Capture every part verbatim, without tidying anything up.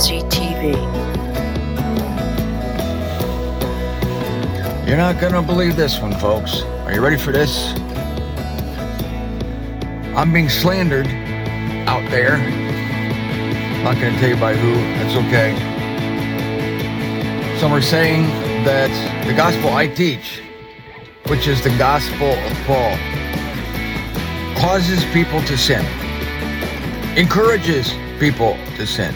Prophecy T V. You're not going to believe this one, folks. Are you ready for this? I'm being slandered out there. I'm not going to tell you by who. That's okay. Some are saying that the gospel I teach, which is the gospel of Paul, causes people to sin, encourages people to sin.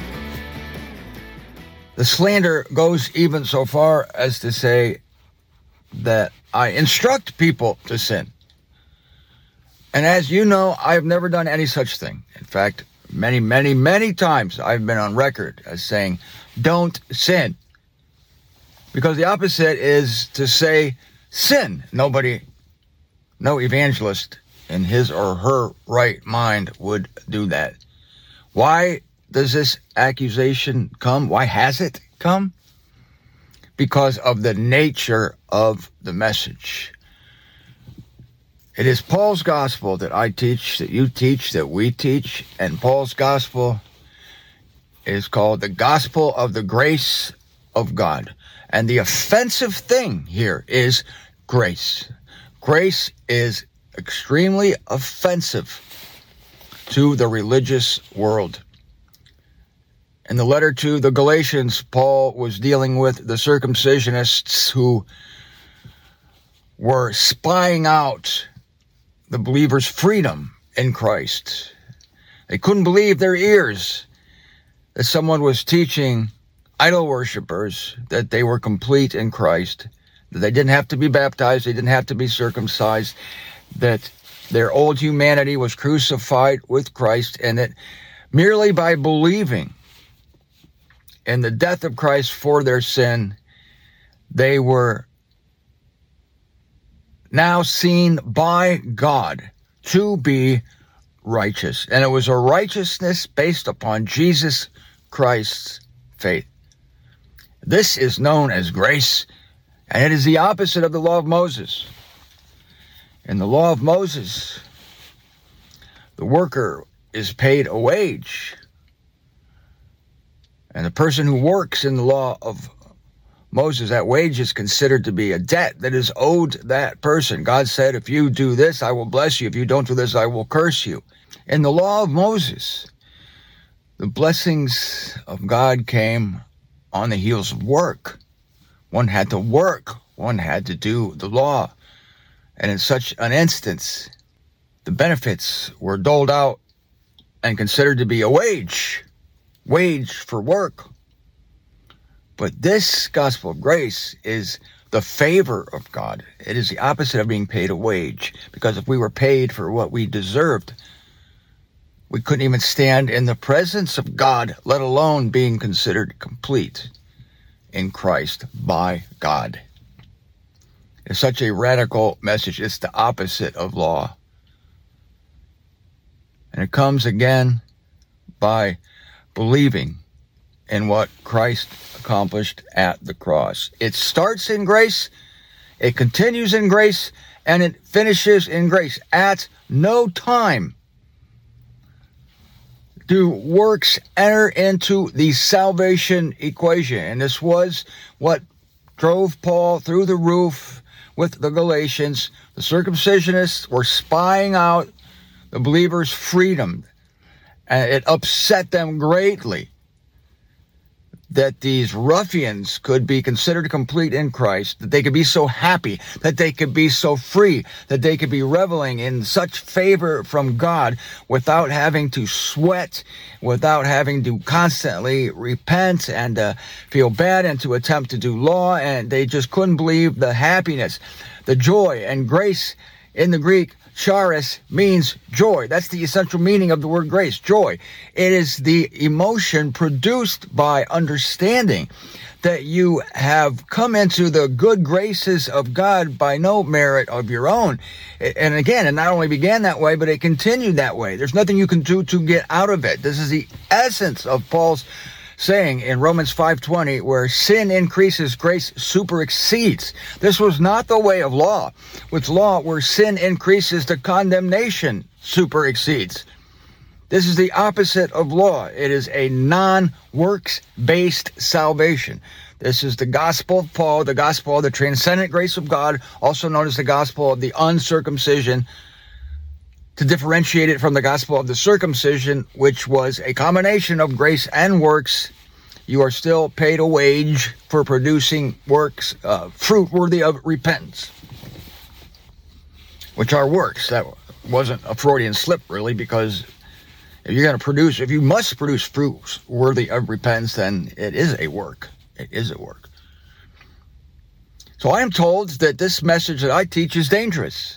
The slander goes even so far as to say that I instruct people to sin. And as you know, I've never done any such thing. In fact, many, many, many times I've been on record as saying, don't sin. Because the opposite is to say, sin. Nobody, no evangelist in his or her right mind would do that. Why does this accusation come? Why has it come? Because of the nature of the message. It is Paul's gospel that I teach, that you teach, that we teach, and Paul's gospel is called the gospel of the grace of God. And the offensive thing here is grace. Grace is extremely offensive to the religious world. In the letter to the Galatians, Paul was dealing with the circumcisionists who were spying out the believers' freedom in Christ. They couldn't believe their ears that someone was teaching idol worshipers that they were complete in Christ, that they didn't have to be baptized, they didn't have to be circumcised, that their old humanity was crucified with Christ, and that merely by believing in the death of Christ for their sin, they were now seen by God to be righteous. And it was a righteousness based upon Jesus Christ's faith. This is known as grace, and it is the opposite of the law of Moses. In the law of Moses, the worker is paid a wage. And the person who works in the law of Moses, that wage is considered to be a debt that is owed that person. God said, if you do this, I will bless you. If you don't do this, I will curse you. In the law of Moses, the blessings of God came on the heels of work. One had to work. One had to do the law. And in such an instance, the benefits were doled out and considered to be a wage. Wage for work. But this gospel of grace is the favor of God. It is the opposite of being paid a wage. Because if we were paid for what we deserved, we couldn't even stand in the presence of God, let alone being considered complete in Christ by God. It's such a radical message. It's the opposite of law. And it comes again by believing in what Christ accomplished at the cross. It starts in grace, it continues in grace, and it finishes in grace. At no time do works enter into the salvation equation. And this was what drove Paul through the roof with the Galatians. The circumcisionists were spying out the believers' freedom. And it upset them greatly that these ruffians could be considered complete in Christ, that they could be so happy, that they could be so free, that they could be reveling in such favor from God without having to sweat, without having to constantly repent and uh, feel bad and to attempt to do law. And they just couldn't believe the happiness, the joy and grace. In the Greek, charis means joy. That's the essential meaning of the word grace, joy. It is the emotion produced by understanding that you have come into the good graces of God by no merit of your own. And again, it not only began that way, but it continued that way. There's nothing you can do to get out of it. This is the essence of Paul's saying in Romans five twenty, where sin increases, grace superexceeds. This was not the way of law. With law, where sin increases, the condemnation superexceeds. This is the opposite of law. It is a non-works-based salvation. This is the gospel of Paul, the gospel of the transcendent grace of God, also known as the gospel of the uncircumcision, to differentiate it from the gospel of the circumcision, which was a combination of grace and works. You are still paid a wage for producing works, uh, fruit worthy of repentance, which are works. That wasn't a Freudian slip, really, because if you're going to produce, if you must produce fruits worthy of repentance, then it is a work. It is a work. So I am told that this message that I teach is dangerous.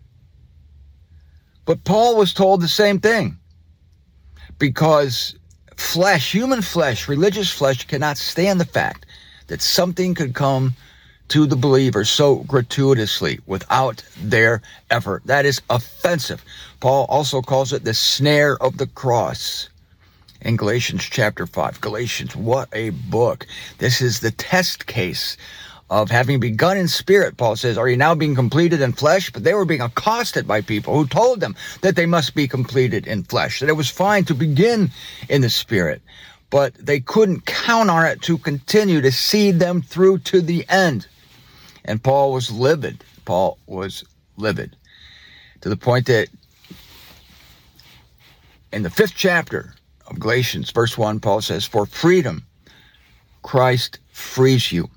But Paul was told the same thing, because flesh, human flesh, religious flesh cannot stand the fact that something could come to the believer so gratuitously without their effort. That is offensive. Paul also calls it the snare of the cross in Galatians chapter five. Galatians, what a book. This is the test case of having begun in spirit. Paul says, are you now being completed in flesh? But they were being accosted by people who told them that they must be completed in flesh, that it was fine to begin in the spirit, but they couldn't count on it to continue to see them through to the end. And Paul was livid. Paul was livid to the point that in the fifth chapter of Galatians, verse one, Paul says, for freedom, Christ frees you.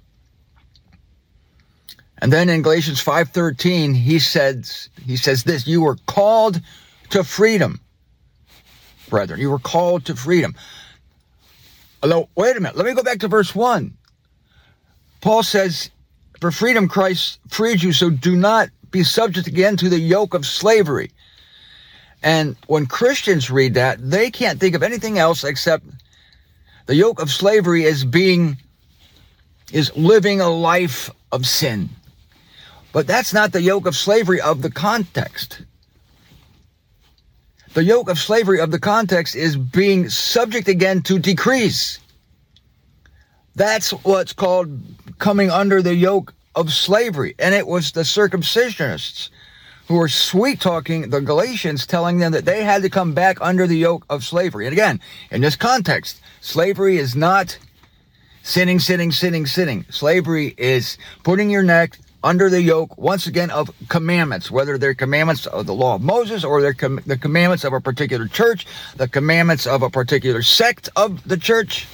And then in Galatians five thirteen, he says, he says this, you were called to freedom, brethren. You were called to freedom. Although, wait a minute, let me go back to verse one. Paul says, for freedom Christ freed you, so do not be subject again to the yoke of slavery. And when Christians read that, they can't think of anything else except the yoke of slavery as being, is living a life of sin. But that's not the yoke of slavery of the context. The yoke of slavery of the context is being subject again to decrees. That's what's called coming under the yoke of slavery. And it was the circumcisionists who were sweet-talking the Galatians, telling them that they had to come back under the yoke of slavery. And again, in this context, slavery is not sinning, sinning, sinning, sinning. Slavery is putting your neck under the yoke, once again, of commandments, whether they're commandments of the law of Moses or they're com- the commandments of a particular church, the commandments of a particular sect of the church.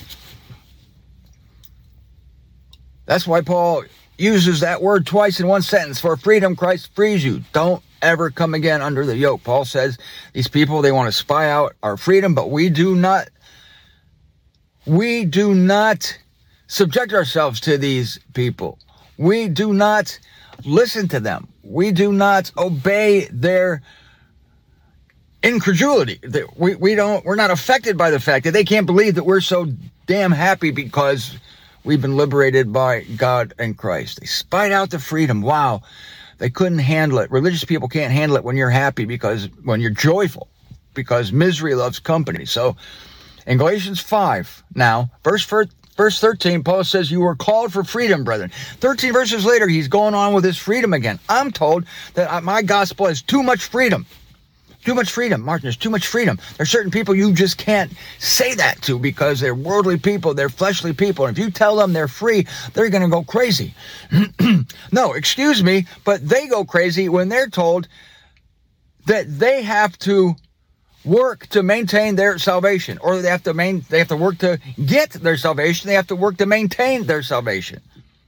That's why Paul uses that word twice in one sentence. For freedom, Christ frees you. Don't ever come again under the yoke. Paul says these people, they want to spy out our freedom, but we do not, we do not subject ourselves to these people. We do not listen to them. We do not obey their incredulity. We, we don't, we're not affected by the fact that they can't believe that we're so damn happy because we've been liberated by God and Christ. They spied out the freedom. Wow. They couldn't handle it. Religious people can't handle it when you're happy, because when you're joyful, because misery loves company. So in Galatians five, now, verse Verse thirteen, Paul says, you were called for freedom, brethren. thirteen verses later, he's going on with his freedom again. I'm told that my gospel has too much freedom. Too much freedom, Martin, there's too much freedom. There's certain people you just can't say that to because they're worldly people, they're fleshly people. And if you tell them they're free, they're going to go crazy. No, excuse me, but they go crazy when they're told that they have to work to maintain their salvation, or they have to main, they have to work to get their salvation. They have to work to maintain their salvation.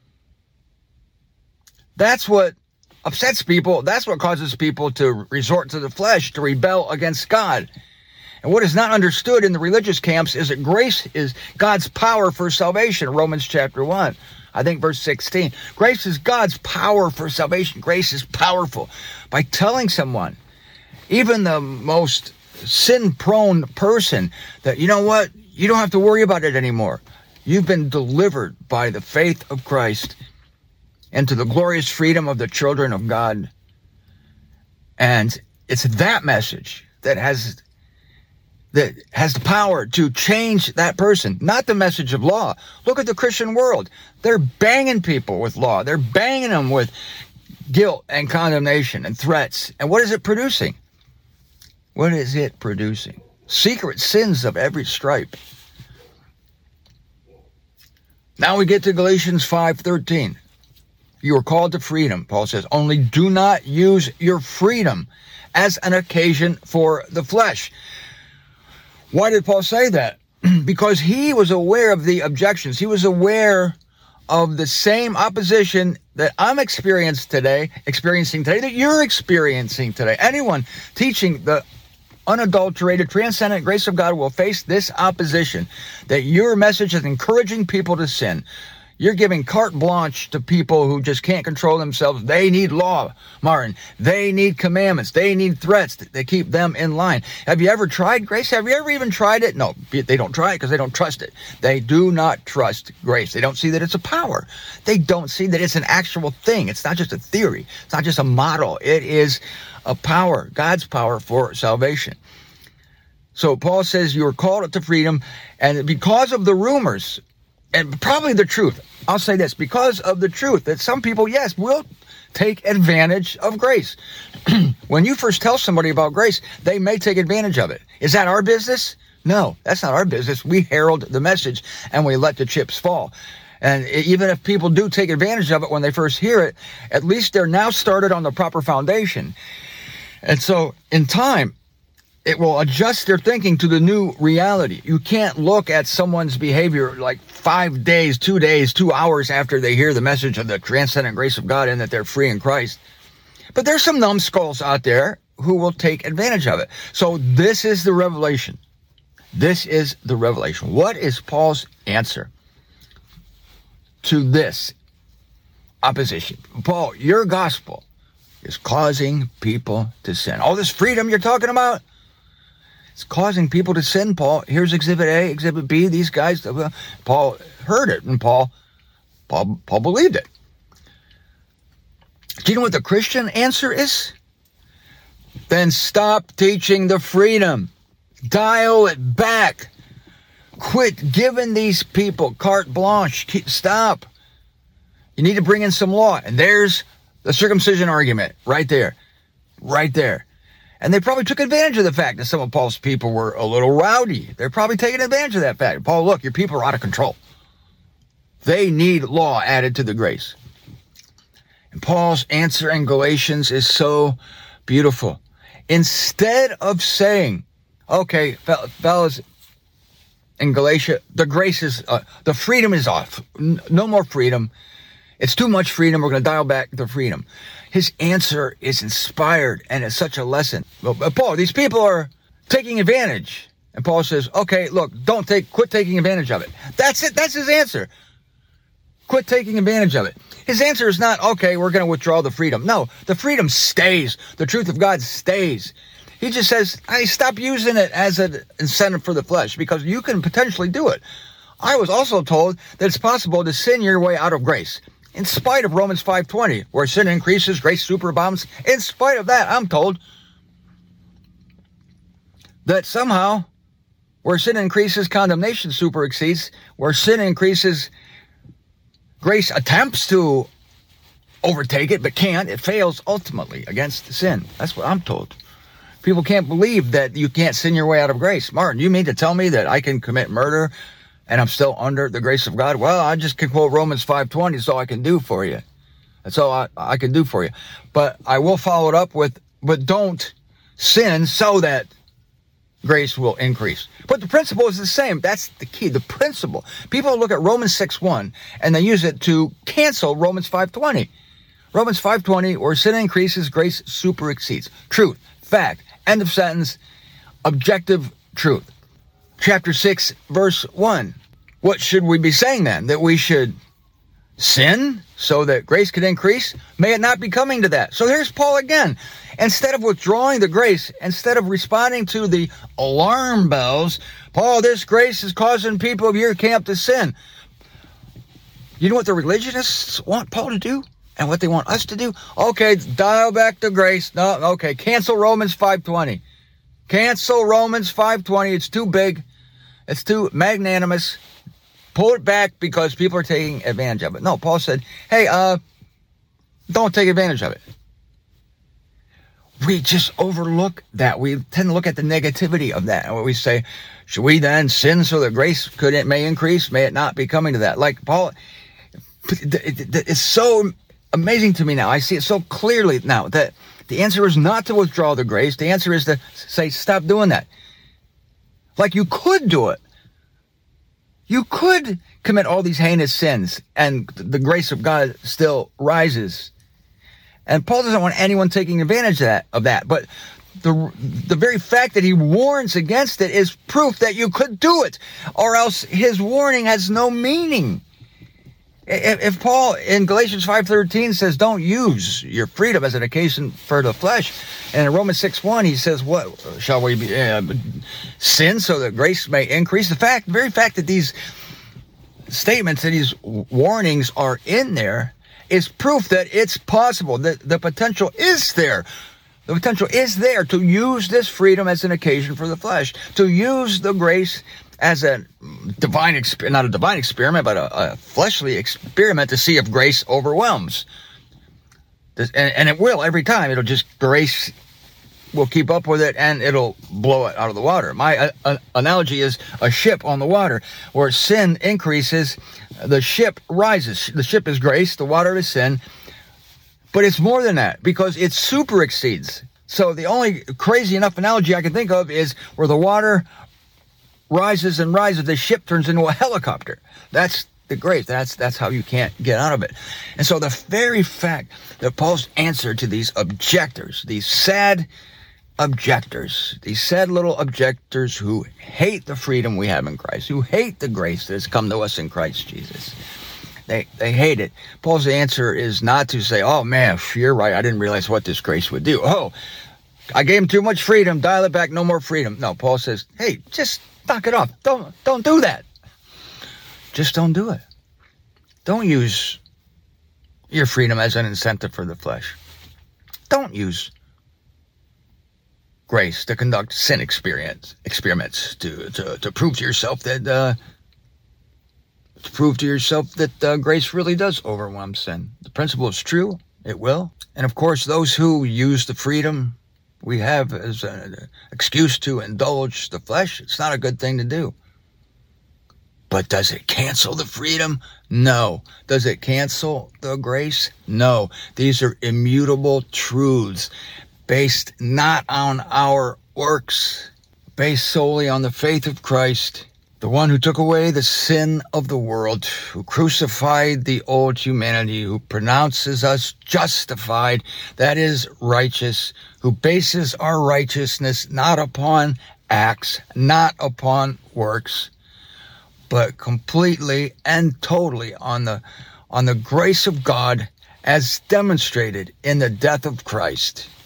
That's what upsets people. That's what causes people to resort to the flesh, to rebel against God. And what is not understood in the religious camps is that grace is God's power for salvation. Romans chapter one, I think verse sixteen. Grace is God's power for salvation. Grace is powerful. By telling someone, even the most sin-prone person, that, you know what, you don't have to worry about it anymore. You've been delivered by the faith of Christ into the glorious freedom of the children of God. And it's that message that has that has the power to change that person, not the message of law. Look at the Christian world. They're banging people with law. They're banging them with guilt and condemnation and threats. And what is it producing? What is it producing? secret sins of every stripe. Now we get to Galatians five thirteen. You are called to freedom, Paul says. Only do not use your freedom as an occasion for the flesh. Why did Paul say that? Because he was aware of the objections. He was aware of the same opposition that I'm experiencing today, experiencing today, that you're experiencing today. Anyone teaching the unadulterated, transcendent grace of God will face this opposition, that your message is encouraging people to sin. You're giving carte blanche to people who just can't control themselves. They need law, Martin. They need commandments. They need threats that keep them in line. Have you ever tried grace? Have you ever even tried it? No, they don't try it because they don't trust it. They do not trust grace. They don't see that it's a power. They don't see that it's an actual thing. It's not just a theory. It's not just a model. It is a power, God's power for salvation. So Paul says you are called to freedom, and because of the rumors, and probably the truth, I'll say this, because of the truth that some people, yes, will take advantage of grace. When you first tell somebody about grace, they may take advantage of it. Is that our business? No, that's not our business. We herald the message and we let the chips fall. And even if people do take advantage of it when they first hear it, at least they're now started on the proper foundation. And so in time, it will adjust their thinking to the new reality. You can't look at someone's behavior like five days, two days, two hours after they hear the message of the transcendent grace of God and that they're free in Christ. But there's some numbskulls out there who will take advantage of it. So this is the revelation. This is the revelation. What is Paul's answer to this opposition? Paul, your gospel is causing people to sin. All this freedom you're talking about, it's causing people to sin, Paul. Here's Exhibit A, Exhibit B. These guys, uh, Paul heard it, and Paul, Paul, Paul believed it. Do you know what the Christian answer is? Then stop teaching the freedom. Dial it back. Quit giving these people carte blanche. Keep, stop. You need to bring in some law. And there's the circumcision argument right there. Right there. And they probably took advantage of the fact that some of Paul's people were a little rowdy. They're probably taking advantage of that fact. Paul, look, your people are out of control. They need law added to the grace. And Paul's answer in Galatians is so beautiful. Instead of saying, okay, fellas, in Galatia, the grace is, uh, the freedom is off. No more freedom. It's too much freedom. We're going to dial back the freedom. His answer is inspired, and it's such a lesson. Well, Paul, these people are taking advantage. And Paul says, okay, look, don't take, quit taking advantage of it. That's it. That's his answer. Quit taking advantage of it. His answer is not, okay, we're going to withdraw the freedom. No, the freedom stays. The truth of God stays. He just says, hey, stop using it as an incentive for the flesh, because you can potentially do it. I was also told that it's possible to sin your way out of grace. In spite of Romans five twenty, where sin increases, grace superabounds. In spite of that, I'm told that somehow, where sin increases, condemnation super exceeds. Where sin increases, grace attempts to overtake it, but can't. It fails ultimately against sin. That's what I'm told. People can't believe that you can't sin your way out of grace. Martin, you mean to tell me that I can commit murder and I'm still under the grace of God? Well, I just can quote Romans five twenty. That's all I can do for you. That's all I, I can do for you. But I will follow it up with, but don't sin so that grace will increase. But the principle is the same. That's the key. The principle. People look at Romans six one and they use it to cancel Romans five twenty. Romans five twenty, where sin increases, grace super exceeds. Truth. Fact. End of sentence. Objective truth. Chapter six, verse one. What should we be saying then? That we should sin so that grace could increase? May it not be coming to that. So here's Paul again. Instead of withdrawing the grace, instead of responding to the alarm bells, Paul, this grace is causing people of your camp to sin. You know what the religionists want Paul to do? And what they want us to do? Okay, dial back the grace. No, okay, cancel Romans five twenty. Cancel Romans five twenty. It's too big. It's too magnanimous. Pull it back because people are taking advantage of it. No, Paul said, hey, uh, don't take advantage of it. we just overlook that. We tend to look at the negativity of that. And we say, should we then sin so that grace could it may increase? May it not be coming to that? Like Paul, it's so amazing to me now. I see it so clearly now that the answer is not to withdraw the grace. The answer is to say, stop doing that. Like you could do it. You could commit all these heinous sins and the grace of God still rises. And Paul doesn't want anyone taking advantage of that. Of that. But the the very fact that he warns against it is proof that you could do it, or else his warning has no meaning. If, if Paul in Galatians five thirteen says, don't use your freedom as an occasion for the flesh, and in Romans six one he says, what shall we be, uh, sin so that grace may increase? The fact, the very fact that these statements and these warnings are in there is proof that it's possible, that the potential is there. The potential is there to use this freedom as an occasion for the flesh, to use the grace as a divine, exper- not a divine experiment, but a, a fleshly experiment to see if grace overwhelms. This, and, and it will every time. It'll just, grace will keep up with it and it'll blow it out of the water. My uh, uh, analogy is a ship on the water. Where sin increases, the ship rises. The ship is grace, the water is sin. But it's more than that, because it super exceeds. So the only crazy enough analogy I can think of is where the water rises and rises, the ship turns into a helicopter. That's the grace. That's that's how you can't get out of it. And so the very fact that Paul's answer to these objectors, these sad objectors, these sad little objectors who hate the freedom we have in Christ, who hate the grace that has come to us in Christ Jesus, They they hate it. Paul's answer is not to say, oh man, you're right, I didn't realize what this grace would do. Oh, I gave him too much freedom, dial it back, no more freedom. No, Paul says, hey, just knock it off. Don't, don't do that. Just don't do it. Don't use your freedom as an incentive for the flesh. Don't use grace to conduct sin experience experiments to, to, to prove to yourself that... Uh, To prove to yourself that uh, grace really does overwhelm sin. The principle is true. It will. And of course, those who use the freedom we have as an excuse to indulge the flesh, it's not a good thing to do. But does it cancel the freedom? No. Does it cancel the grace? No. These are immutable truths based not on our works, based solely on the faith of Christ, the one who took away the sin of the world, who crucified the old humanity, who pronounces us justified, that is, righteous, who bases our righteousness not upon acts, not upon works, but completely and totally on the, on the grace of God as demonstrated in the death of Christ.